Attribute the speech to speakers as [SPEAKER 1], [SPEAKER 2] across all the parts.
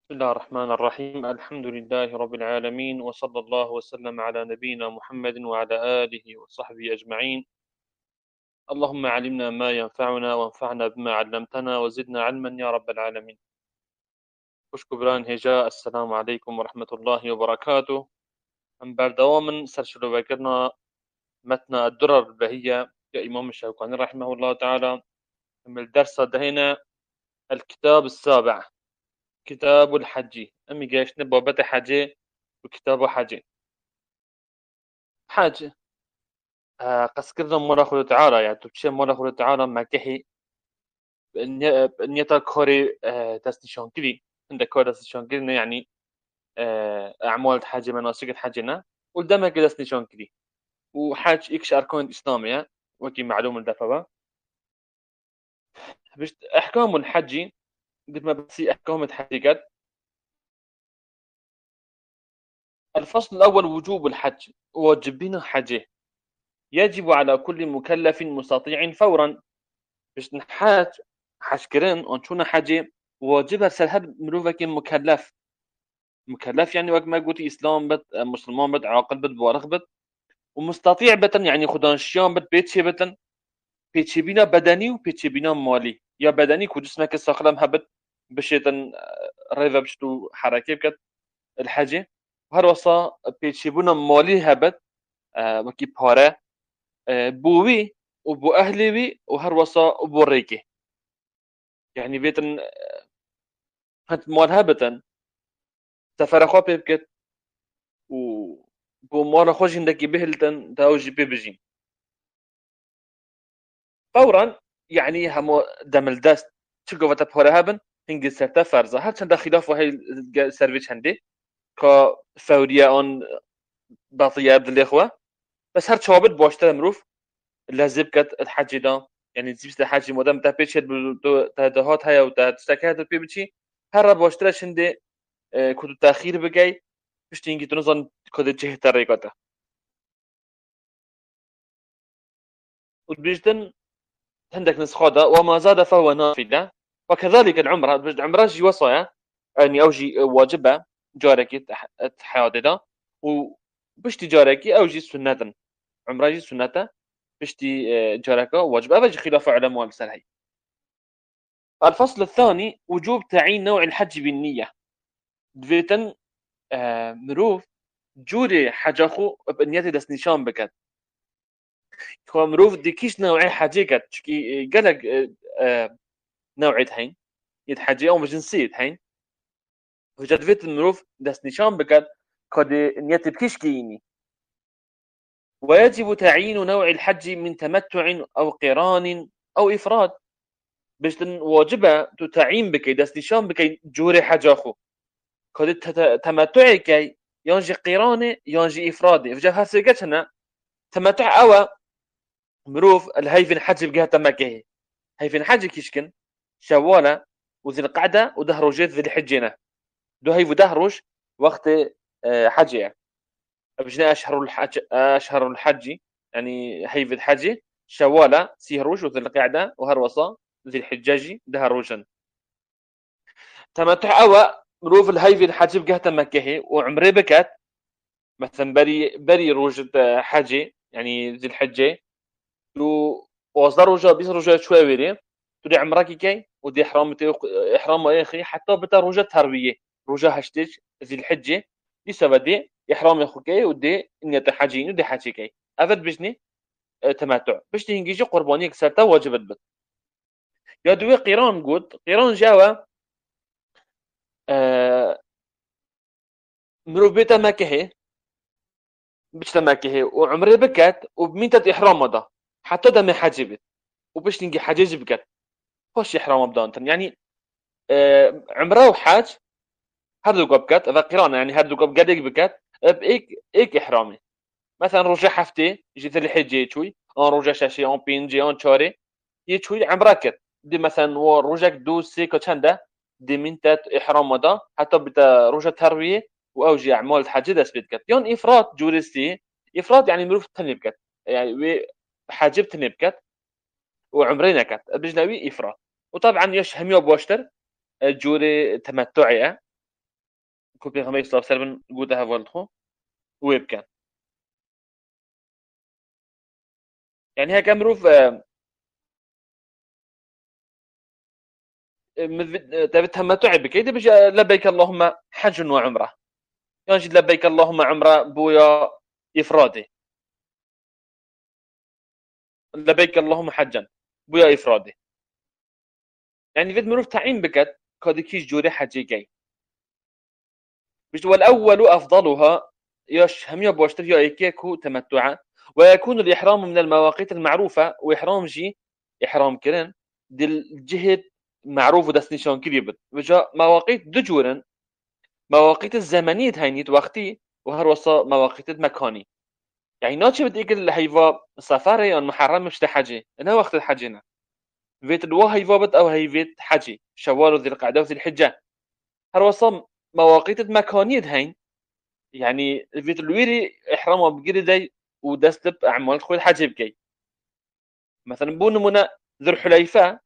[SPEAKER 1] بسم الله الرحمن الرحيم. الحمد لله رب العالمين، وصلى الله وسلم على نبينا محمد وعلى آله وصحبه أجمعين. اللهم علمنا ما ينفعنا وانفعنا بما علمتنا وزدنا علما يا رب العالمين. خوش كبران هجاء، السلام عليكم ورحمة الله وبركاته. أم بردوام سرشلو بكرنا متن الدرر البهية كإمام الشوكاني رحمه الله تعالى. من الدرس دهينا الكتاب السابع، كتاب الحج. أمي جايش نبوة حجي وكتاب حجي حاج. قسكرنا مرة خلو تعالى يعني تبشي مرة خلو تعالى مكحي نيتا كوري تستشون كذي عندك كوري تستشون كذي يعني أعمال حاجة مناسك حاجنا قدامك كذا تستشون كذي وحاج إكش أركان إسلامية وكي معلوم الدفعة بس أحكام الحج قد ما بسي أحكام الحج. الفصل الأول وجوب الحج، واجبين حجه يجب على كل مكلف مستطيع فورا. باش نحاج حشكرين أنشونا حاجة واجب سلهب مروفك مكلف يعني وقت ما قلت إسلام بت مسلمان بت عاقل بت بوارخ بت ومستطيع بتن يعني خدان شيان بت بيتشي بتن بيتشي بينا بدني وبيتشي بينا مالي. يا بدني كجسمك الساخلم هبت بشيتن ريفا بشتو حركة بكت الحاجة وهر وصا بيتشي بينا مالي هبت وكي بارا بوي وبو أهلي بي وهر وصا وبو ريكي يعني بيتن هت مال هبتن سفر خو بكت و بو مال خوش عندك بهلتن داوجي بيبجين فورا يعني هم دم الدست تشقوا فتبهر هبن هنجي سرتا فرزة هل چند خلاف وهي سيرفيس عندي كفورية اون باطية عبد الإخوة بس هر شوابت بواشتر مروف لازم كت الحاجة دا يعني زيبست الحاجة مدام تابيش تهدهات هيا وتستكاد البيبتشي هر بواشتر شندي كنت تأخير بجاي مش تيجي تنظن كده جهة الريقة وبيجتن عندك نسخة وما زاد فهو نافلة. وكذلك العمرة العمرة جي وصايا يعني أوجي واجبة جارك حياتنا وبشتي جارك أوجي سنة عمرة جي سنة بشتي جارك واجبة أبجي خلاف علماء السلهي. الفصل الثاني وجوب تعيين نوع الحج بالنية. دفيتن مروف جوري حجاخو بنيتي دس نشان بكت خو مروف ديكيش نوعي حاجيكت شكي قالك نوعية هين يتحجي أو جنسية هين وجد فيت المروف دس نشان بكت قد نيت بكيشكيني. ويجب تعيين نوع الحج من تمتع أو قران أو إفراد. باش واجبة تعيين بكي دس نشان بكي جوري حاجة أخو قد تمتعي كي ينجي قراني ينجي إفرادي فجأة هسيقتنا تمتع أو مروف الهيفن حج بقها تمكيه هيفن حج كيشكن شوالة وذي القعدة ودهروجيت ذي الحجينة دو هيفو دهروج وقت حجي بجنا أشهر الحج يعني هيفي الحج شوالة سيهروج وذي القعدة وهروصة ذي الحجاجي دهروجا تمتع أوا مروف الهيفي الحج بقها مكهي وعمري بكات مثلا بري روج حجي يعني ذي الحجة دو وصدر رجا بيس رجا شوي ويري تدي عمرك كي ودي إحرام أخي حتى بتا رجا تربية رجا هشتج ذي الحجة يسبدي إحرام أخوكي ودي إن يتحجين ودي حاجيكي أفد بجني تمتع باش تنجيجي قربانيك سرتا واجبت بت يا دوي قيران قد قيران جاوا مرو بيتا ماكهي باش تماكهي وعمري بكات وبميتة إحرام مضى حتى دمي حاجبت وباش تنجي حاجز بكات خوش إحرام بدانتن يعني عمره وحاج هردو قبكات إذا قرانا يعني هردو قب قديك بكات بإيك إحرامي مثلا رجع حفتي جيت الحجة يتشوي أن رجع شاشي أن بينجي أن شاري يتشوي عمركت دي مثلا ورجعك دو سيكو تشاندا دي منتات إحرام مدا حتى بتا رجع تروية وأوجي أعمال حاجة دس بيتكت يون إفراط جوريستي إفراط يعني مروف تنبكت يعني حاجب تنبكت وعمرينا كت بجنبي إفراط. وطبعا يش هميو بوشتر جوري تمتعية كو بيغمبر صلى الله عليه وسلم قوتها فولتخو ويب كان يعني هيك مروف تبي تمتع بك إذا بيجي لبيك اللهم حج وعمرة ينجد لبيك اللهم عمرة بويا إفرادي لبيك اللهم حجا بويا إفرادي يعني فيد مروف تعين بكت كادكيش جوري حجي جاي والأول أفضلها يش هم يبوشتر يا إيكيكو تمتعا ويكون الإحرام من المواقيت المعروفة وإحرام جي إحرام كرن دي الجهة معروف ودستنيشان كريبت وجا مواقيت دجورن مواقيت الزمنية هينيت وقتي وهروصا مواقيت المكاني يعني ناتش بتيجي هيفا سفاري أن محرم مش تحجي أنا وقت الحجنا فيت الوا هيفا بت أو هيفيت حجي شوال وذي القعدة وذي الحجة هروصا مواقيت المكانية هين يعني فيت الويري إحرامه بجري ودستب أعمال خوي الحج بكي مثلا بون منا ذو الحليفة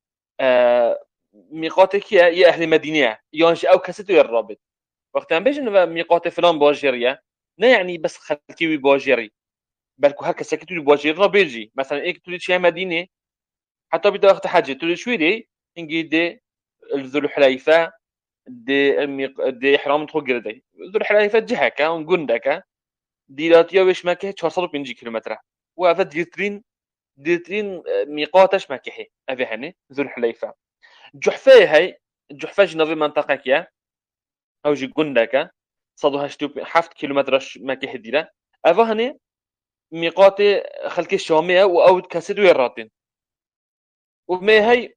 [SPEAKER 1] ميقاتك يا أهل مدينة يونش أو كستو يا الرابط وقت عم بيجي ميقات فلان بواجيريا لا يعني بس خلتي بواجيري بل هكا سكتوا بواجيرنا بيجي مثلا إيه تريد شيء مدينة حتى بده وقت حج تريد شوي دي إنجي دي ذو الحليفة دي إحرام تخو دي ذو الحليفة جهكا ونقندكا ديراتيا وش ماكه 450 كيلومتر وهذا ديترين ميقاتش ماكه أبي هني ذو الحليفة جحفة هاي جحفة جنوبي منطقة كيا أو جي قندكا صدوها شتوب 7 كيلومتر ماكه ديرا أبا هني ميقات خلك الشامية وأود كاسد ويراتين وما هي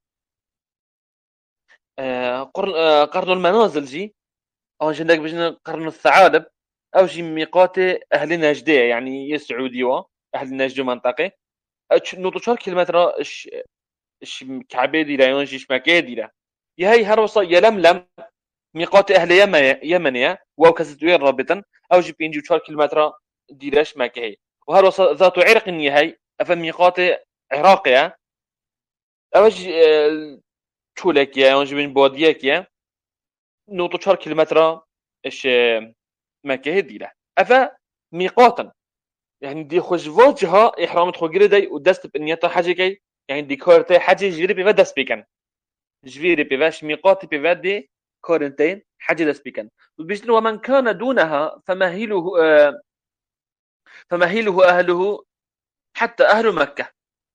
[SPEAKER 1] قرن المنازل جي أو جندك بجن قرن الثعالب أو جي ميقات أهل نجدة يعني يسعودي أهل نجد منطقة نوتو 4 كيلومتر اش كعبه ديرا يونجيش مكه ديرا يهي هروصا يلملم ميقات أهل يمنية واو كسدوير رابطا أو جي بينجي 4 كيلومتر ديراش مكه وهروصا ذات عرق يهي أفا ميقات عراقية أوج تشولكيا يونجي بين بوديكيا نوتو 4 كيلومتر اش مكه ديرا أفا ميقاتا يعني دي خوش وجهها إحرام تخوغيردي ودست بنيتا حاجة كي يعني دي كورتي حاجة جيري بيفا دست بيكن جفيري بيفاش ميقاتي بيفا دي كورنتين حاجة دست بيكن وبيجن ومن كان دونها فمهيله أهله حتى أهل مكة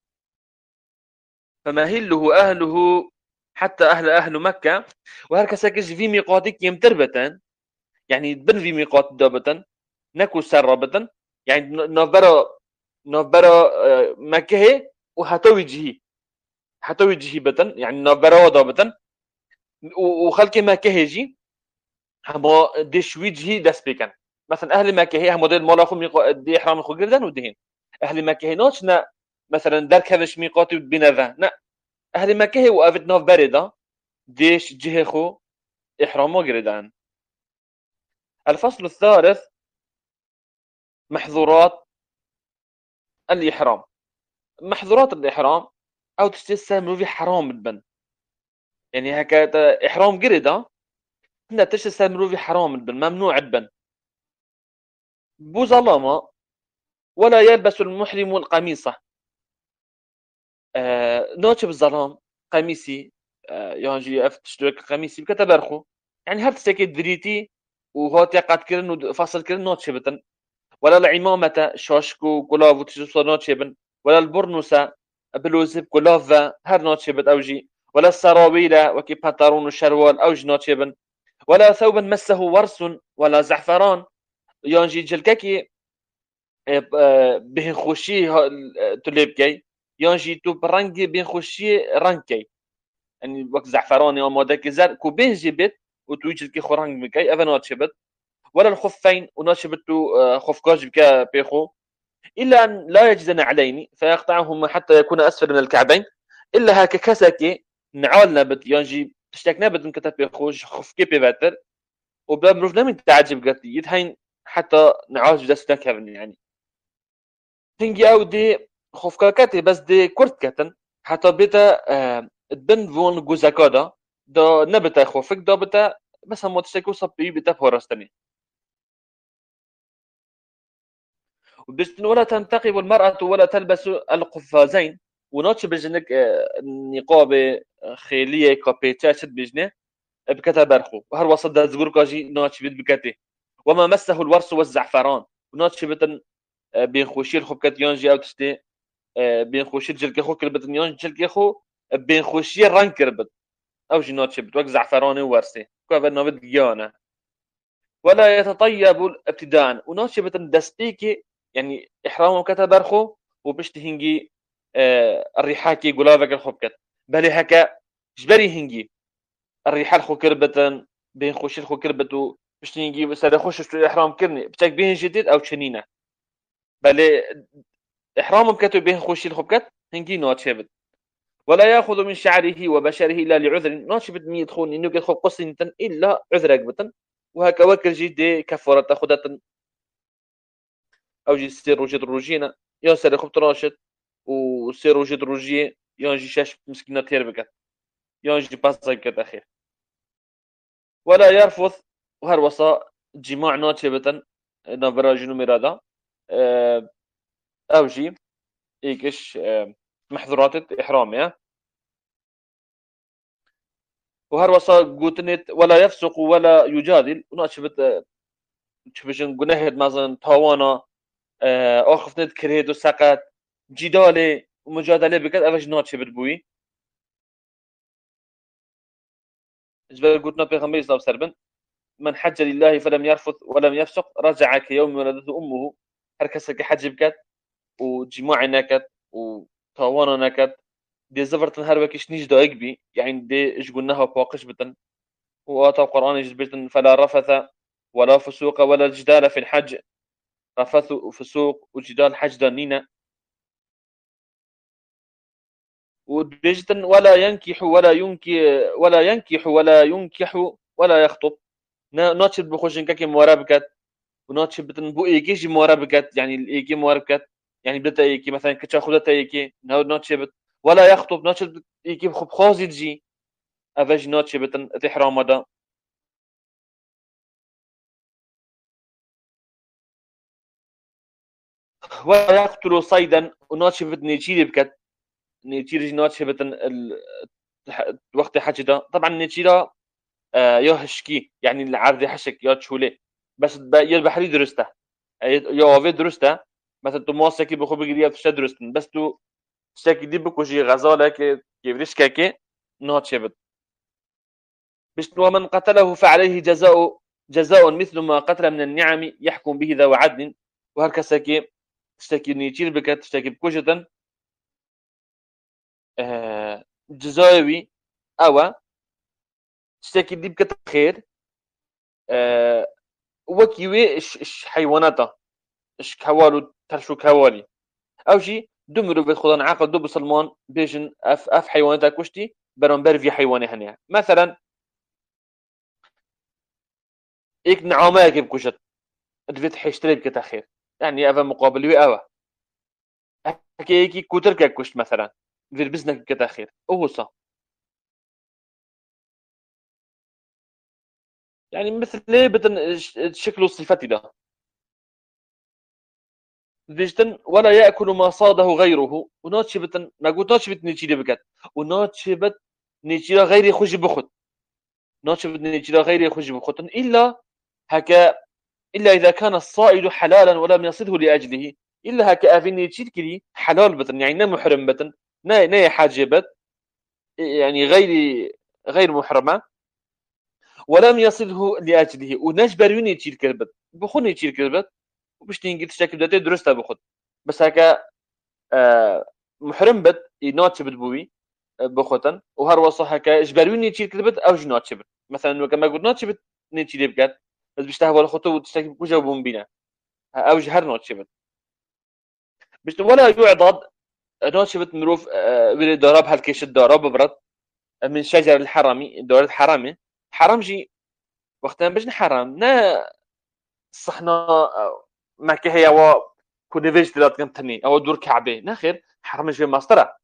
[SPEAKER 1] فمهيله أهله حتى أهل مكة وهركا ساكش في ميقاتك يمتربتن يعني تبن في ميقات دابتن نكو سربتن يعني نوبرا مكة وهتوي جهي بتن يعني نوبرا ودابتن وخلك مكة هيجي هما ديش وجهي دس بيكن مثلا أهل مكة هي هم ديل ملاخو دي إحرام خو جردن ودهين أهل مكة نوش نا مثلا درك هذا ميقاتي بنذا نا أهل مكة هي وقفت نوف باردة ديش جهة خو إحرام جردن الفصل الثالث محظورات الإحرام محظورات الإحرام أو تستسمى في حرام البن يعني هكذا إحرام جردة هنا تستسمى في حرام البن ممنوع البن بو ظلامة ولا يلبس المحرم القميصة نوتش بالظلام قميصي يانجي تشترك قميصي بكتبرخو يعني هل تسكت دريتي وهو تقعد كرن وفصل كرن نوتش بتن ولا العمامة شاشكو كلاف وتجسو نوتش بن ولا البرنوسة بلوزب كلاف هر نوتش بت أوجي ولا السراويل وكي بنطلون وشروال أوج نوتش بن ولا ثوبا مسه ورس ولا زعفران يانجي جلككي بهن خوشي تلبكي يانجي تو برنجي بهن خوشي رنكي يعني وقت زعفراني او مودك زر كو به جبت وتوجد كي خورانج مكي افا نوتشبت ولا الخفين ونوتشبتو خفكاج بكا بيخو الا ان لا يجزن عليني فيقطعهما حتى يكون اسفل من الكعبين الا هكا كسكي نعالنا بت يانجي تشتكنا بت كتب بيخوج خفكي بيفاتر وبلا مروف نمي تعجب قتي يدهين حتى نعالج دستنا كافن يعني هنجي او دي خفكاكاتي بس دي كرت كاتن حتى بيتا تبن فون جوزاكادا دا نبتا خوفك دا بتا بس هم تشتكوا صبي بتفورستني. ولا تنتقب المرأة ولا تلبس القفازين، ونوتش بجنك نقاب خيلية كابيتشات بجنه بكتا برخو وهر وسط دا زغوركاجي نوتش بيت بكتي. وما مسه الورس والزعفران، ونوتش بتن بين خوشيل خو بكت يونجي او تشتي بين خوشيل جلكي خو كربت يونج جلكي خو بين خوشيل ران كربت او جي نوتش بت وك زعفراني ورسي كوفا نوبت جيانا. ولا يتطيب ابتداء، ونوتش بتن دستيكي يعني إحرامه كتبرخو وبشت هنجي الريحاكي قلابك الخبكت بل هكا جبري هنجي الريحال خو كربتن بين خوشيل خو كربتو بشت هنجي سادة خوش إحرام كرني بتاك بين جديد أو تشنينة بل إحرامه بكتو بين خوشيل خبكت هنجي نوتشبت. ولا يأخذ من شعره وبشره إلا لعذر، نوتشبت ميت خون إنه قد خو قصن إلا عذرك بتن وهكا وكر جدي كفورة تاخدتن او جي سير وجد روجينا يا سير خبط راشد وسير وجد روجي يونجي شاش مسكينة تيربكت يونجي باصا كت اخير. ولا يرفض وهر وصا جماع ناتشبتن نبراجنو مرادا او جي ايكش محظورات احرام يا. وهر وصا قوتنت ولا يفسق ولا يجادل وناتشبت تشبشن جنهد مثلا تاوانا اخفتنت كريدو سقط جدال ومجادله بكت اوش ناتشبت بوي جبل قلتنا بيغمبر صلى الله عليه وسلم من حج لله فلم يرفث ولم يفسق رجع كيوم ولدته امه. هركسك حج بكت وجماع نكت وطوانا نكت دي زفرت هر وكش نيج دايق بي يعني دي ايش قلناها بواقش بتن. وآتا القرآن جبرتن فلا رفث ولا فسوق ولا جدال في الحج. رفث وفسوق وجدال حج دانينا. وبيجتن ولا ينكح ولا ينكح ولا يخطب. ناتشد بخوشن كاكي مواربكت وناتشد بتن بو ايكي مواربكت يعني الايكي مواربكت يعني بدتا ايكي مثلا كتشا خدتا ايكي ناتشد ولا يخطب ناتشد ايكي بخب خوزي تجي افاج ناتشد بتن تحرام دا. ولا يقتل صيدا وناتشد بتن يجيري بكت نيتيري ناتشد بتن وقت حج دا طبعا نيتيرا يهشكي يعني العرض حشك يا تشولي بس يا البحري درسته يا وافي درسته مثلا تو موسكي بخو بيجي في درستن بس تو شكي دي بكو جي غزاله كي يفرش كاكي نوت شبت بس ومن قتله فعليه جزاء مثل ما قتل من النعم يحكم به ذو عدل. وهركسكي تشتكي نيتير بك تشتكي بكوجتن جزاوي او تشتكي دي بك خير وكيوي اش حيواناتا اش كوالو ترشو كوالي او شي دمرو بيت خدان عقل دو بسلمان بيجن اف حيوانات كشتي برامبر في حيواني هنيا مثلا ايك نعومه كيف كشت دفت حيشتري بك تاخير يعني افا مقابل وي اوا هكي كوتر كشت مثلا في بزنك بك تاخير او صح يعني مثل ليه بتن شكله صفتي ده فيجتن ولا ياكل ما صاده غيره وناتشبتن ما قلت ناتشبت نيتشي بكت وناتشبت نيتشي غير يخش بخت ناتشبت نيتشي غير يخش بخت الا هكا إلا إذا كان الصائد حلالا ولم يصده لأجله إلا هكا أفيني تشيركلي حلال بتن يعني نا محرم بتن نا حاجة بت يعني غير محرمة ولم يصده لأجله ونجبروني تشير كربت بخوني تشير كربت وبش تنجي تشتكي بدأت درستها بخد بس هكا محرم بت نوتش بتبوي بخوتن وهر وصح هكا اجبروني تشير كربت أو جنوتش بت مثلا كما قلت نوتش بت نتشير بكات بس بيشتهى ولا خطوة وتشتكي بكوجا وبومبينا أو جهر نوتش بت بس ولا يعضد نوشبت مروف ضرب هالكيش الضرب برد من شجر الحرامي دور الحرامي حرامجي وقتها باش نحرم نا صحنا ما كهيا و كوني فيج تلات كنتني او دور كعبه ناخر حرام شوي ماسترا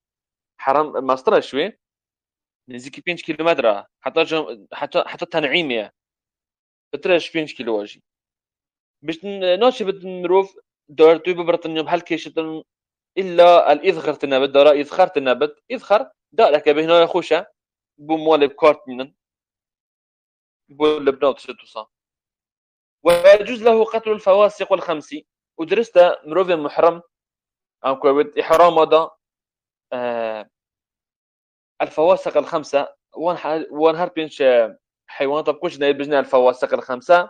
[SPEAKER 1] حرام ماسترا شوي نزيكي 5 كيلومتر حتى تنعيمية بترش 5 كيلو واجي باش نوتشي بتنروف دورتو ببرتنيوم هل كيشتن إلا الإذخر تنابت دارا إذخر تنابت إذخر دارك بهنا يخوشة بموالب كارت منن بول بنوت شتوصا ويجوز له قتل الفواسق والخمس ودرست مروف محرم أو كويت إحرام هذا الفواسق الخمسة وان هربينش حيوانات بكوش بجنا الفواسق الخمسة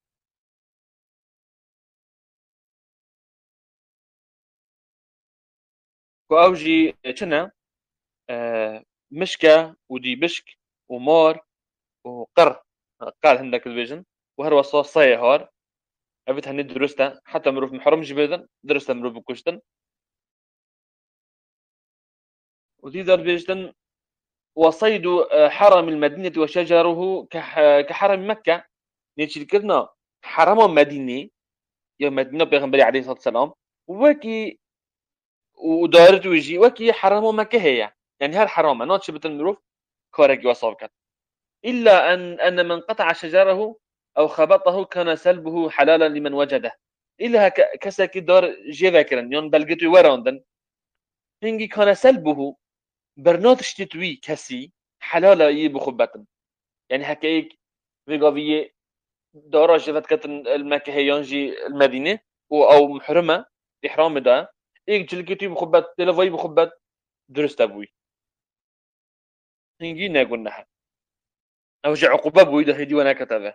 [SPEAKER 1] وأوجي كنا مشكة ودي بشك ومار وقر قال هندك الفيجن وهر وصوص صيهار أبيت هني درسته حتى مروف محرم جبيدن درسته مروف بكوشتن ودي در بيجتن وصيد حرم المدينة وشجره كحرم مكة نيجي كنا حرم مدينة يا مدينة بيغنبري عليه الصلاة والسلام وكي ودارت ويجي وكي حرم مكة هي يعني هر حرام أنا شبت المروف كارك وصافك إلا أن من قطع شجره أو خبطه كان سلبه حلالا لمن وجده إلا كسك دار جي ذاكرا يون بلغتو وراندن هنجي كان سلبه برنات شتتوي كسي حلالا يبخبتن يعني هكايك في دارا جفت كتن المكة هي ينجي المدينة أو محرمة إحرام ده إيك جلكتو بخبت تلفاي بخبت درست أبوي هنجي نقولناها أو جا عقوبة بوي ده هدي وانا كتبه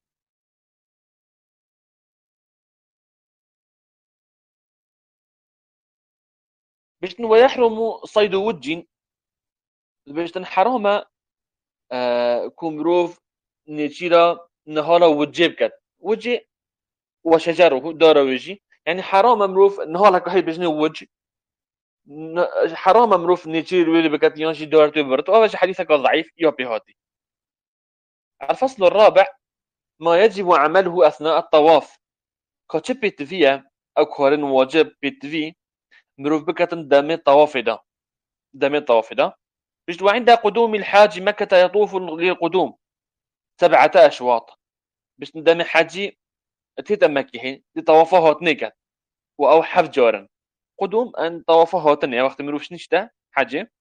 [SPEAKER 1] باش ويحرم صيد وج باش حرامة كومروف نيتشيرا نهارا وجيب كت وجي وشجره دارا وجي يعني حرام مروف نهارا كهي بجني وج حرام مروف نيتشير ويلي بكت ينشي دارتو برتو أول حديثك ضعيف يوبي هاتي الفصل الرابع ما يجب عمله أثناء الطواف كتشبت فيها أو كورن واجب بتفي مروف بكتن دامي طواف ده بجد وعند قدوم الحاج مكة يطوف للقدوم 7 أشواط باش دامي حاجي تيتا مكيحين لطوافه تنيكت أو حف جورن قدوم أن طوافه تنيا وقت مروف نشتا حاجي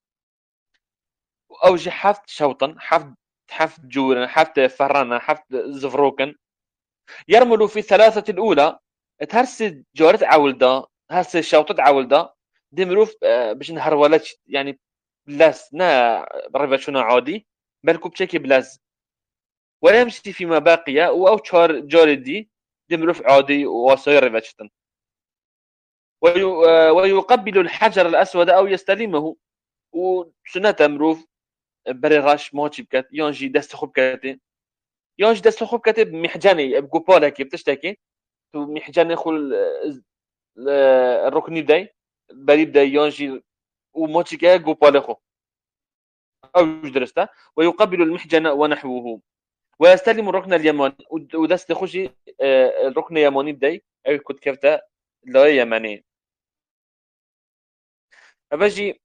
[SPEAKER 1] أو جي حفت شوطا حفت جورن حفت فرنا حفت زفروكن يرمل في الثلاثة الأولى تهرس جورت عولدا هرس الشوطة عولدا دي مروف باش نهرولتش يعني بلاس نا ريفاتشونا عادي بل كوبشيكي بلاس ولا يمشي فيما باقي أو تشار جوردي دي مروف عادي وصير ريفاتشتن ويقبل الحجر الأسود أو يستلمه وسنة مروف بري راش موتشي بكات يونجي دست خوب كاتي يونجي دست خوب كاتي بمحجاني بقوبالا كي بتشتكي محجاني خل الركني بداي بري بداي يونجي وموتشي كا قوبالا خو أو درسته ويقبل المحجن ونحوه ويستلم الركن اليماني ودست خوشي الركن اليماني بداي أو كنت كفتا لا يماني أبجي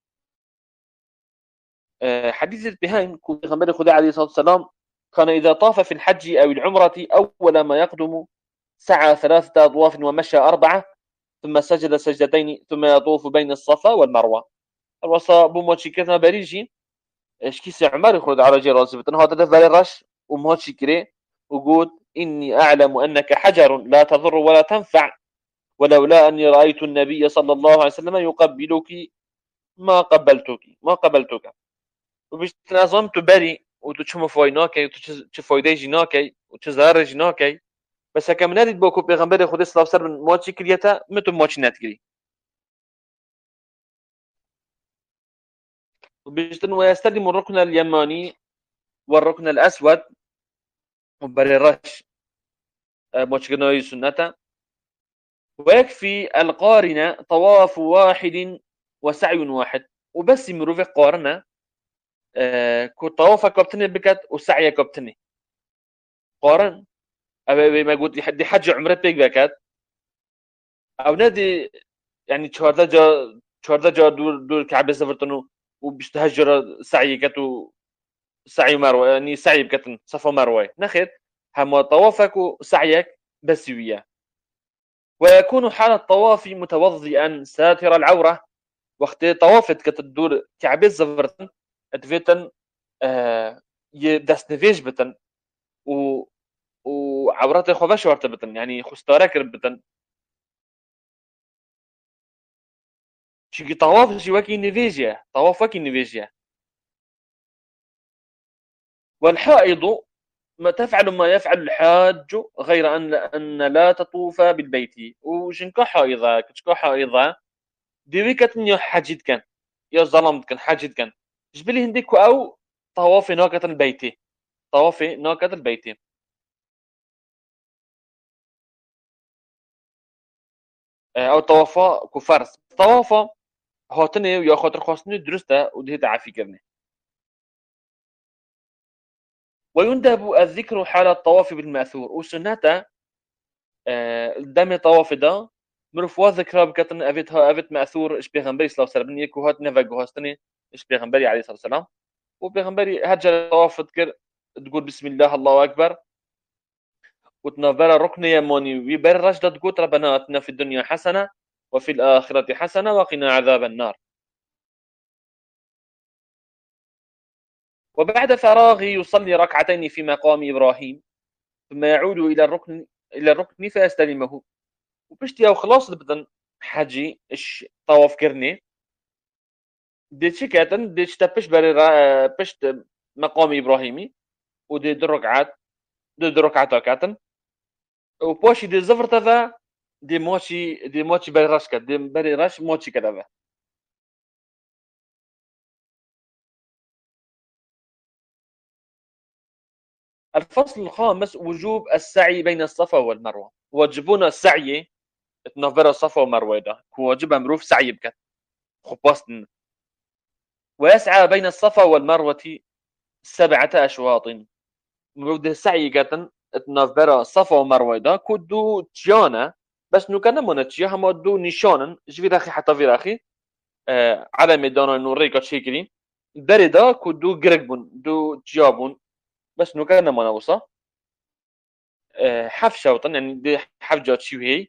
[SPEAKER 1] حديث البهاين كغمبر خدا عليه الصلاة والسلام كان إذا طاف في الحج أو العمرة أول ما يقدم سعى 3 أطواف ومشى 4 ثم سجد سجدتين ثم يطوف بين الصفا والمروة الوصا بوموتشي كثنا بريجي اشكيسي عمر يخرج على رجل راسي بتنها تدفع الرش وموتشي كري وقول إني أعلم أنك حجر لا تضر ولا تنفع ولولا أني رأيت النبي صلى الله عليه وسلم يقبلك ما قبلتك وباش تنظم تبري وتشمو فويناكي وتشفويدي جيناكي وتزار جيناكي بس هكا من هذه بوكو بيغمبر خود صلى الله عليه وسلم موتشي كريتا متو موتشي ناتكري وباش ويستلم الركن اليماني والركن الأسود وبري رش موتشي كنوي سنة ويكفي القارنة طواف واحد وسعي واحد وبس يمرو في قارنة كو طوافة كوبتني بكت وسعي كوبتني قارن أبي ما قلت دي حج عمره بيك بكت أو نادي يعني شهر جا دور كعبة سفرتنو وبيشتهجر سعي كتو سعي مروة يعني سعي بكتن صفا مروة نخير هم طوافك وسعيك بسوية. ويكون حال الطواف متوضئا ساتر العورة. وقت طوافت كتدور تعبير زفرتن اتفيتن دست نفيج بتن و وعورات خو باش ورتبتن يعني خستارك ربتن شي طواف شي وكي نفيجيا طواف وكي نفيجيا. والحائض ما تفعل ما يفعل الحاج غير أن لا تطوف بالبيت. وشنكو حائضة كتشكو حائضة ديوي كتنيو حاجيت كان يا ظلمت كان حاجيت كان جبلي هنديكو أو طواف ناقة البيت طواف ناقة البيت. أو طوافا كفارس طوافا هاتني ويا خاطر خاصني درسته ودي تعافي كرني. ويندب الذكر حال الطواف بالمأثور وسنته دم طواف دا مرفوا ذكرى بكتن أفت مأثور إش بيغمبري صلى الله عليه وسلم يكو هات نفقو هاستني إش بيغمبري عليه الصلاة والسلام. وبيغمبري هجر طواف تذكر تقول بسم الله الله أكبر وتنفر ركن يماني ويبر رشدة تقول ربنا أتنا في الدنيا حسنة وفي الآخرة حسنة وقنا عذاب النار. وبعد فراغه يصلي ركعتين في مقام إبراهيم ثم يعود إلى الركن فيستلمه. وبشتي أو خلاص بدن حجي إش طواف كرني ديتشي كاتن ديتش تبش بري بشت مقام إبراهيمي ودي دركعات دي دركعات كاتن وبوشي دي زفر تذا دي موشي بري راش كات دي بري راش موشي كذا. الفصل الخامس وجوب السعي بين الصفا والمروة. واجبون السعي تنفر الصفا والمروة ده واجب مروف سعي بكت خباستن. ويسعى بين الصفا والمروة 7 أشواط. مروف السعي كاتن تنفر الصفا والمروة ده كدو تيانا بس نو كان مونتشي هم دو نيشانن جفيراخي حتى فيراخي على ميدان نوري كاتشيكري بريدا كدو غرقبون دو جابون بس نو كان منوصة حفشة وطن يعني دي حفجة تشوهي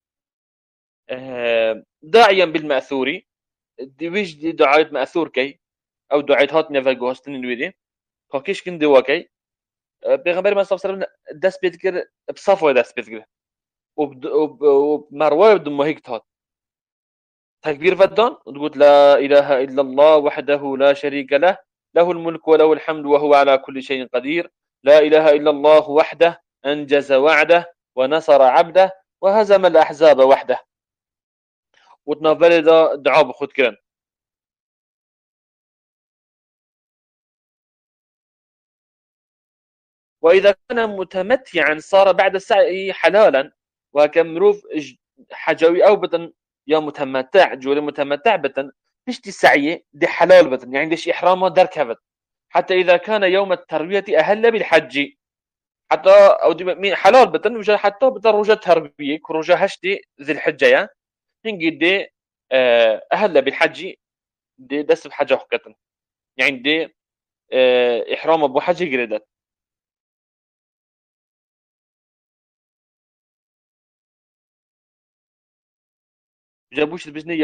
[SPEAKER 1] داعيا بالمأثور دي ويش دي دعاية مأثور كي أو دعاية هات نفاقو هستن الويدي كاكيش كن دواكي بيغمبر ما صلى الله عليه وسلم داس بيتكر بصفوة داس بيتكر وبمروة بدون ما هيك تهات تكبير فدان وتقول لا إله إلا الله وحده لا شريك له له الملك وله الحمد وهو على كل شيء قدير لا إله إلا الله وحده أنجز وعده ونصر عبده وهزم الأحزاب وحده. وتنافل دا دعاء بخود كرن. وإذا كان متمتعا صار بعد السعي حلالا. وكم مروف حجوي أو بطن يا متمتع جولي متمتع بطن تشتي السعي دي حلال بطن يعني ديش إحرامه دركبت حتى إذا كان يوم التروية أهل بالحج حتى أو دي حلال بطن وجا حتى بطن رجا تربية كرجا هشتي ذي الحجة يا هنجي دي أهل بالحج دي دس بحاجة حكتن يعني دي إحرام أبو حج جريدت. جابوش البجنة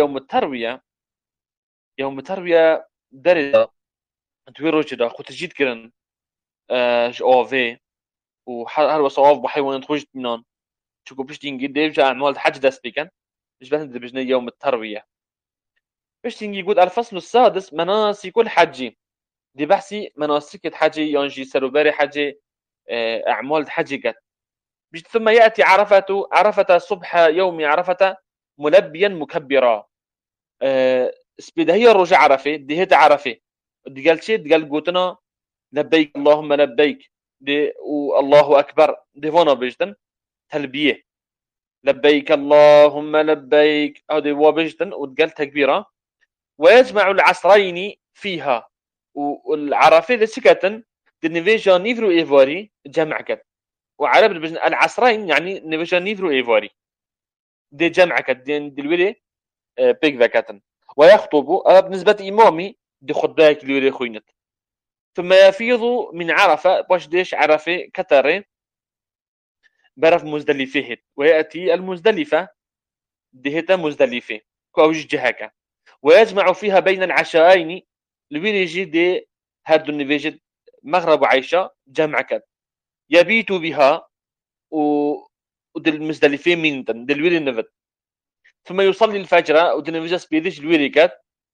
[SPEAKER 1] يوم التروية درجة تويرو كده خو تجيد كرن اوفي وهر وصواف بحيوان تخرج منون شكو باش تنجي ديف اعمال حج داس بيكن مش بس بجنة يوم التروية باش تنجي يقول الفصل السادس مناسك الحج. دي بحثي مناسك الحج ينجي سروباري حج اعمال حج قد ثم ياتي عرفة صبح يوم عرفة ملبيا مكبرا سبيد هي الرجع عرفه دي هي عرفه دي قال شيء دي قال قوتنا لبيك اللهم لبيك دي والله أكبر دي فانا بيجتن تلبية لبيك اللهم لبيك هذه هو بيجتن وتقال تكبيرة. ويجمع العصرين فيها والعرفة ذي سكتن دي نيفيجا نيفرو إيفاري جمع كت وعرب العصرين يعني نيفيجا نيفرو إيفاري دي جمع كت دي الولي بيك ذاكتن. ويخطب بالنسبة إمامي دي خطباك الولي خوينت. ثم يفيض من عرفة باش ديش عرفة كترين برف مزدلفه ويأتي المزدلفة دهتا مزدلفة كوج جهكا ويجمع فيها بين العشاءين لويليجي دي هادو النفيجد مغرب عيشة جمع كد يبيت بها و ودل مزدلفين من دل ويلي نفت ثم يصلي الفجر ودل نفجس بيدش الويلي كد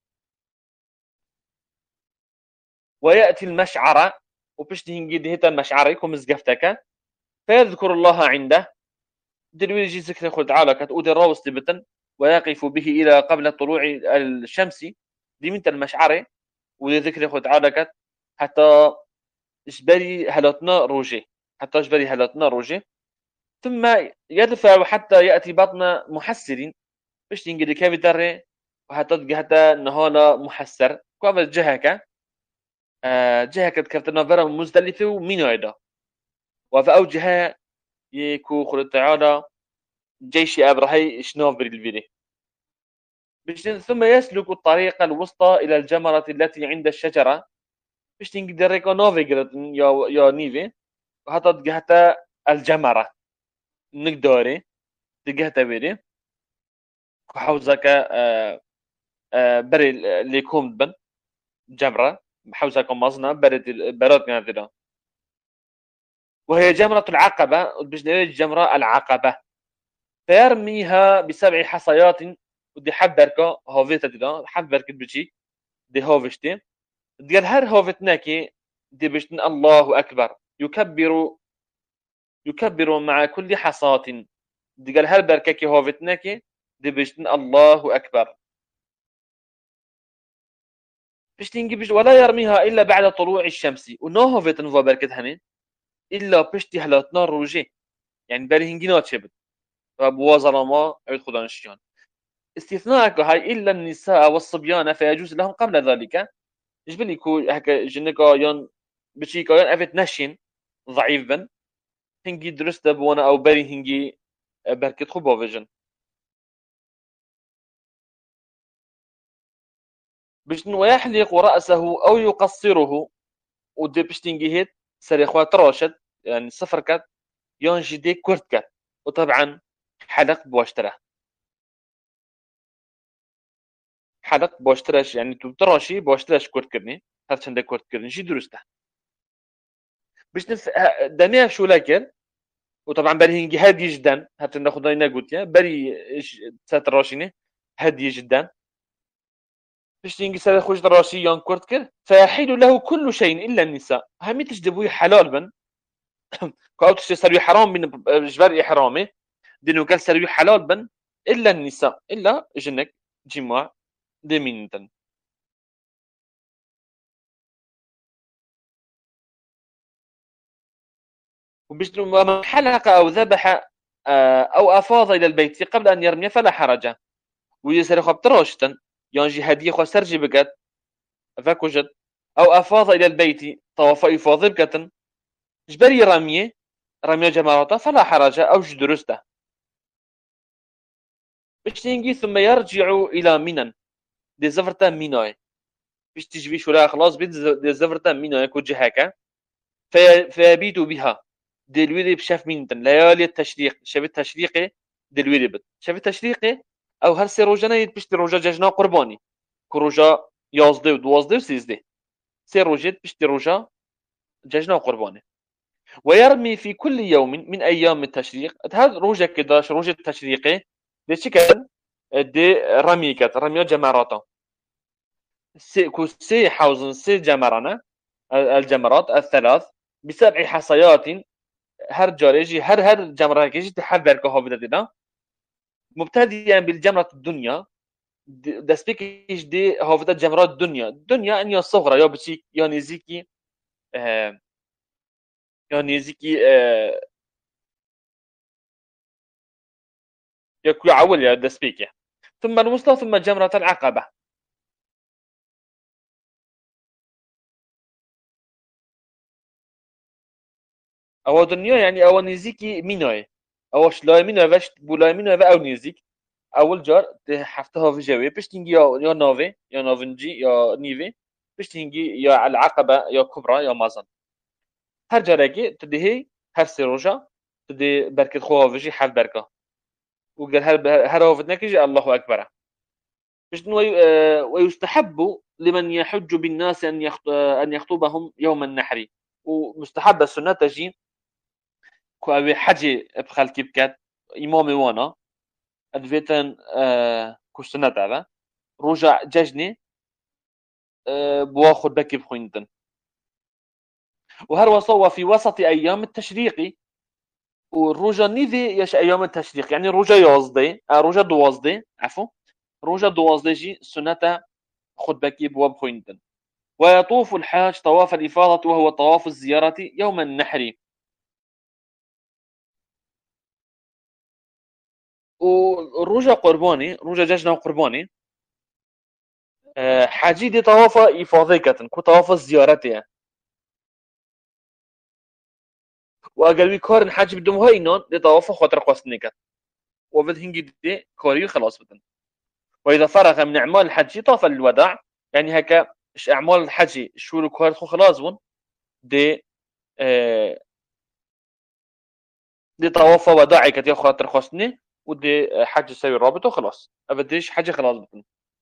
[SPEAKER 1] ويأتي المشعر وبشتي هنجي دهتا المشعر يكون مزقفتك فيذكر الله عنده دلويل جي ذكر خد تعالى كتقود الروس تبتن ويقف به إلى قبل طلوع الشمس دي من المشعر وذكر خد تعالى كت حتى جبري هلتنا روجي حتى جبري هلتنا روجي ثم يدفع حتى يأتي بطن محسر باش تنقل كيف ترى وحتى حتى نهانا محسر كوابا جهك جهك كفتنا فرا مزدلفة ومين عدا وفي أوجها يكو خد تعالى جيش أبرهي شنوف بالفيدي ثم يسلك الطريق الوسطى إلى الجمرة التي عند الشجرة باش تنقدر ريكو نوفيغرت يا نيفي وحتى تقهتا الجمرة نقدوري تقهتا بيري وحوزك بري ليكوم بن جمرة حوزك مصنع برد نادرة وهي جمرة العقبة باش جمرة العقبة فيرميها ب7 حصيات ودي حبركا هوفيتا دي حبرك بجي دي هوفشتي ديال هر هوفتناكي دي بشتن الله أكبر يكبر مع كل حصاة ديال هر بركاكي هوفتناكي دي بشتن الله أكبر بشتين بش ولا يرميها إلا بعد طلوع الشمس ونو هوفتن فو بركت هني إلا بشتي هلاتنا روجي يعني بري هنجينات شبت فبوظلما عيد خدان الشيان استثناء هاي إلا النساء والصبيان فيجوز لهم قبل ذلك جبل يكون هكا جنكا يون بشيكا يون أفت نشين ضعيف بن هنجي درست بوانا أو بري هنجي بركت خبو فيجن بشتن ويحلق رأسه أو يقصره ودي بشتنجي هيت سريخوات راشد يعني صفر كات يون جدي كورت كات وطبعا حلق بواشتره حلق بواشترش يعني تراشي بواشترش كورت كرني هذا شنده كورت كرني جي درسته باش دميها شو لكن وطبعا بري هنجي هادي جدا حتى ناخذ لنا قلت يا بري سات راشيني هادي جدا باش تنجي سات خوش راشي يون كورت كر فيحيل له كل شيء الا النساء همي تجدبوا حلال بن كاوت سري حرام من جبر احرامي دينو قال سري حلال بن الا النساء الا جنك جماع دمينتن وباش من حلق او ذبح او افاض الى البيت قبل ان يرمي فلا حرج ويسر خبطروشتن ينجي هديه خو سرجي بقت فاكوجد او افاض الى البيت طواف افاض بقتن جبري رمي جماراته فلا حرج او جدرسته باش تنجي ثم يرجع الى منن دي زفرتا ميناي باش تجبي شولا خلاص بيت دي زفرتا ميناي كوجي هكا فيبيت بها دلويري بشاف مينتن ليالي التشريق شاف التشريقي دلويري بت شاف التشريقي او هر سي روجانا يتبشتي روجا جاجنا قرباني كروجا يازدي ودوازدي وسيزدي سي روجيت بشتي روجا جاجنا قرباني ويرمي في كل يوم من ايام التشريق هذا روجا كده روجا التشريقي دي شكل دي رمي جمراتا سي كوسي حوزن سي جمرانا الجمرات الثلاث ب7 حصيات هر جاريجي هر جمرة كيجي تحذر كهوفيدا دينا مبتدئا بالجمرة الدنيا دسبيكيش دي هوفيدا جمرات الدنيا أن صغرى يا بشيك يا نزيكي يا نزيكي يكو عول يا دسبيكي ثم الوسطى ثم جمرة العقبة أو دنيا يعني أو نزيكي مينوي أو شلاي مينوي باش بولاي مينوي أو نزيك اول جار حفتها في جوي باش تنجي يا نوفي يا نوفنجي يا نيفي باش تنجي يا على العقبة يا كبرى يا مازن هر جاركي تدهي هر سيروجا تدي بركة خواه وجي حال بركة وقال هر وفد نكجي الله أكبر. ويستحب لمن يحج بالناس أن يخطبهم يوم النحر. ومستحب السنة تجي كو حجي بخلكي بكات إمامي وانا أدفيتن كو سنة هذا رجع ججني بواخد بكي بخويندن. وهر وصوى في وسط أيام التشريق. والرجا نيذي يش أيام التشريق يعني رجا يوزدي رجا دوازدي عفوا رجا دوازدي جي سنة خد بكي بواب خويندن. ويطوف الحاج طواف الإفاضة وهو طواف الزيارة يوم النحر. والرجا قرباني رجا ججنا قرباني حاجي دي طواف إفاضة كتن كو طواف الزيارة وقالوا كارن حاج بدهم هاي نون دي طواف خاطر قوسني كت وبد هنجي دي كاريو خلاص بدن. وإذا فرغ من أعمال الحج طاف الوداع يعني هكا أعمال الحج شو كار خلاص بون دي دي طواف وداعي كت خاطر قوسني ودي حج يسوي الرابط وخلاص أبديش حاجة خلاص بدن.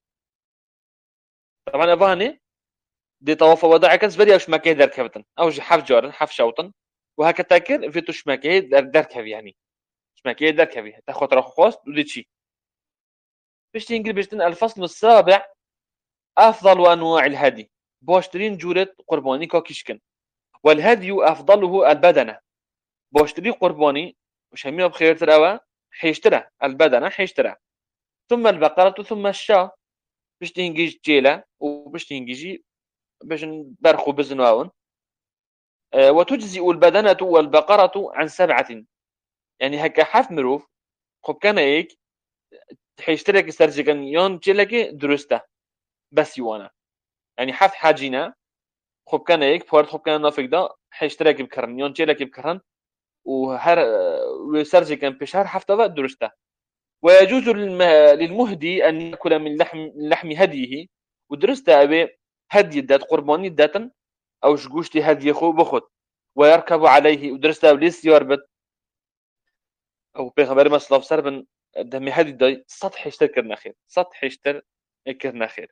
[SPEAKER 1] طبعا أفاني دي طواف وداعي كت بدي أوش مكيه در كفتن أو حف جارن حف شوطن وهكا تاكر في توش مكيه در كف يعني مكيه در كفي تاخد راح قوس ودي شي باش تنقل باش الفصل السابع أفضل أنواع الهدي بوشترين جورة قرباني كاكيشكن. والهدي أفضله البدنة بوشتري قرباني وش همينه بخير ترى حيشترى البدنة حيشترى ثم البقرة ثم الشاة باش تنجيج جيلة وباش تنجيجي باش نبرخو بزنواون. وتجزئ البدنة والبقرة عن 7 يعني هكا حف مروف خب كان ايك حيشترك سرجكن يون جيلك درسته بس يوانا يعني حف حاجينا خب كان هيك بوارد خب كان نافق دا حيشترك بكرن يون جيلك بكرن وهر وسرجي كان بشهر حفتة درسته. ويجوز للمهدي أن يأكل من لحم هديه ودرسته أبي هدي الدات قرباني الداتن أو شقوشتي هدي خو بخد ويركب عليه ودرسته وليس يربط أو بيغمبر ما صلاف سربن دمي هدي داي سطح يشتر كرنا خير سطح يشتر كرنا خير.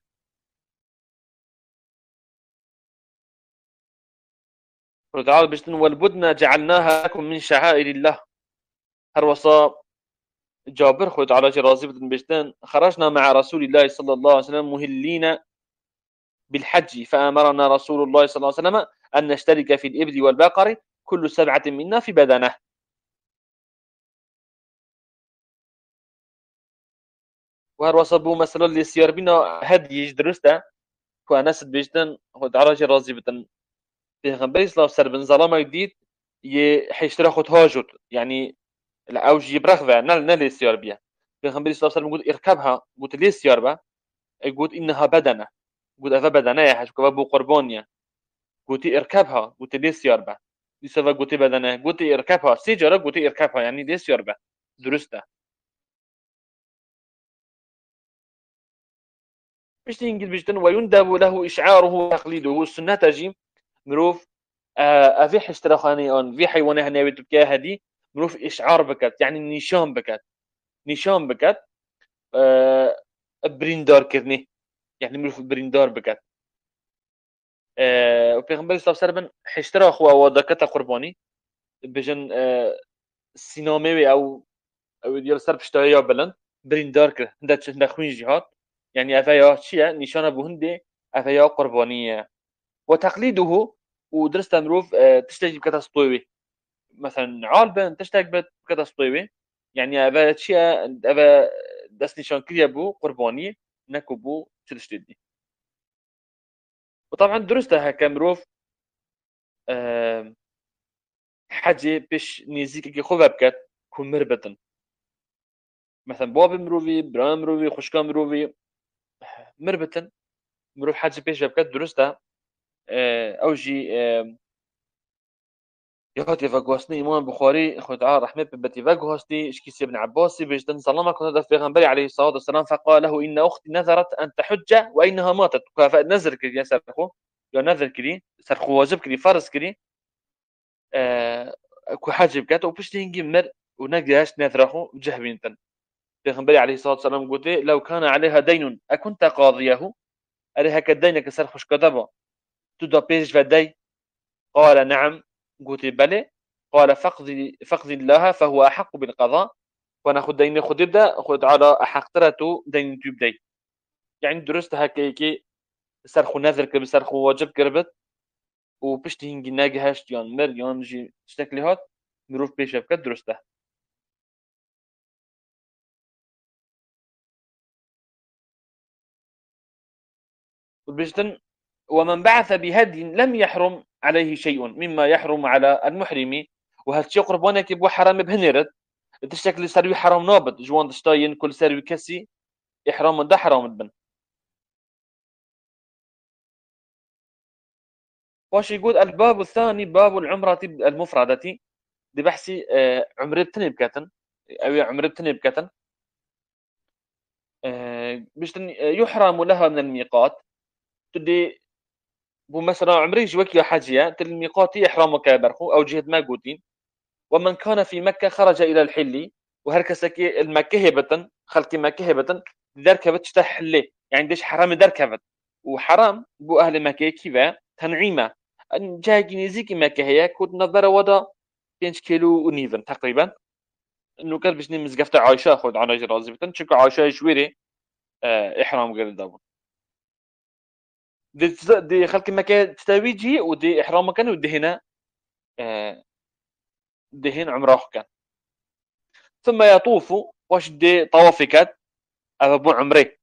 [SPEAKER 1] وتعالى بشتن والبدن جعلناها لكم من شعائر الله. هر وصا جابر خوت على رازي بدن بشتن خرجنا مع رسول الله صلى الله عليه وسلم مهلين بالحج فأمرنا رسول الله صلى الله عليه وسلم أن نشترك في الإبل والبقر كل 7 منا في بدنه. وهر وصا بو مثلا اللي سيار بنا هدي درسته كوانس بشتن خوت على رازي بدن بيغمبر صلى الله عليه وسلم ظلام جديد يحيشترى خوت هاجر يعني الأوج يبرغ نل سيار بيها بيغمبر صلى الله عليه وسلم يقول اركبها قلت لي سيار با يقول إنها بدنة قلت أفا بدنة يا حاج كبابو قربانيا قلت اركبها قلت لي سيار با لسه قلت بدنة قلت اركبها سيجارة قلت اركبها يعني لي سيار با درسته. مش تنقل بجتن ويندب له إشعاره وتقليده السنة تجي مروف أفي حشترخاني أون في حيوانه هنيا بتبكيها هدي مروف إشعار بكت يعني نشان بكت نشان بكت بريندار كرني يعني مروف بريندار بكت. وبيغمبر صلى الله عليه وسلم حشترا أخوة ودكتا قرباني بجن سينامي أو ديال سرب شتايا بلند بريندار كر هندا خوين جهات يعني أفايا شيا نشان أبو هندي أفايا قربانية. وتقليده ودرست مروف تشتاج بكتا سطويوي مثلا عالبن تشتاج بكتا سطويوي يعني أفا شيا أفا دس نشان كريا بو قرباني نكو بو تشتدي. وطبعا درستها كمروف حاجة باش نزيك خوفا بكات كون مربطن مثلا بواب مروفي برام مروفي خشكا مروفي مربطن مروف حاجة باش بكات درستها أوجي يهاتي فاقواسني إمام بخاري خد تعالى رحمة ببتي فاقواسني إشكيسي ابن عباسي بيجدن سلامة كنت في غنبري عليه الصلاة والسلام فقال له إن أختي نذرت أن تحج وإنها ماتت فنذر كري يا سرخو يا نذر كري سرخو واجب كري فرض كري حاجة بكات وبشتي هنجي مر ونجاش نذره جهبينتن. پیغمبر عليه الصلاة والسلام قلت لو كان عليها دين أكنت قاضيه عليها كالدين كسر خوش كتبه تدو بيج فدي. قال نعم. قلت بلى. قال فقضي الله فهو أحق بالقضاء. وناخذ دين خد يبدا خد على أحق ترته دين تبدي. يعني درست هكاكي سرخو نذر كرب سرخو واجب كربت وبشتي هنجي ناجهاش يان مر يان جي شتكلي هات مروف بيش بكت درسته. وبجتن ومن بعث بهدي لم يحرم عليه شيء مما يحرم على المحرم. وهالشي قرب وانا كيبو حرام بهنيرت تشتكلي سروي حرام نابت جوان دشتاين كل سروي كسي إحرام ده حرام بن. واش يقول الباب الثاني باب العمرة المفردة. دي بحسي عمري بتني بكتن أو عمري بتني بكتن بجتن يحرم لها من الميقات. تدي بو مثلا عمري جوك يا حاجية تل الميقات يحرمك برخو أو جهة ما قوتين. ومن كان في مكة خرج إلى الحل. وهركسكي المكة هبة خلق مكة هبة دركبت تحلي يعني ديش حرام دركبت. وحرام بو أهل مكة كيفا تنعيمة أن جاي نزيكي مكة هي كنت نظر ودا 5 كيلو ونيفن تقريبا. إنه كان باش نمزقفت عايشة خد على جرازي بتن شكو عايشة شويري إحرام غير دابا. دي خلق مكة تستويجي ودي إحرام كان ودي هنا آه، دي هنا عمره كان. ثم يطوف واش دي طوافكات أبو عمري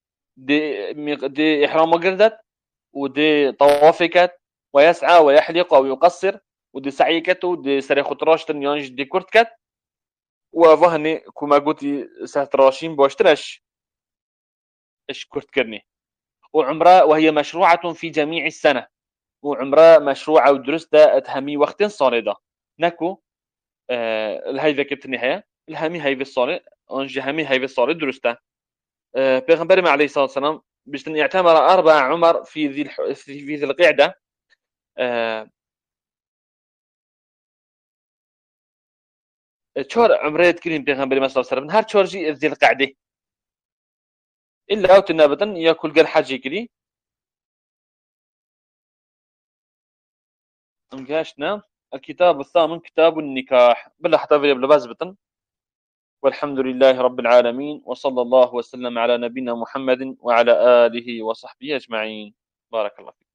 [SPEAKER 1] دي إحرام قردت ودي طوافكات ويسعى ويحلق أو يقصر ودي سعيكته ودي سريخ تراشتن يانج دي كرتكت. وفهني كما قلت سهتراشين بواشترش إيش كرت كرني. وعمرة وهي مشروعة في جميع السنة. وعمرة مشروعة ودرستة تهمي وقت صارده نكو الهيفة كبت النهاية الهمي هيفي الصارد أنجي همي هيفي الصارد درسته. پیغمبر عليه الصلاة والسلام بجتن اعتمر 4 عمر في ذي القعدة. چهار عمريت كريم پیغمبر صلى الله عليه وسلم هر چهار جي ذي القعدة إلا أو تنابتا يأكل قر حاجي كري انقاشنا. الكتاب الثامن كتاب النكاح بلا حتى في بلبازبتن. والحمد لله رب العالمين وصلى الله وسلم على نبينا محمد وعلى آله وصحبه أجمعين. بارك الله فيك.